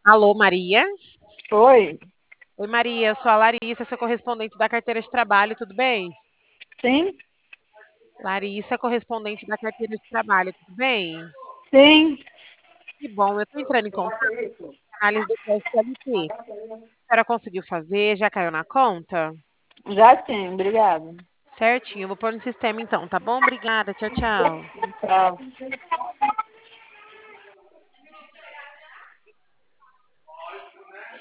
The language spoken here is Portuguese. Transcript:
Alô, Maria? Oi, Oi, Maria, eu sou a Larissa, sou correspondente da carteira de trabalho, tudo bem? sim, Larissa, correspondente da carteira de trabalho, tudo bem? sim, Que bom, eu estou entrando em contato com a análise do teste LT. A senhora conseguiu fazer? Já caiu na conta? já sim, obrigada. Certinho, eu vou pôr no sistema então, tá bom? Obrigada, tchau, tchau. Tchau.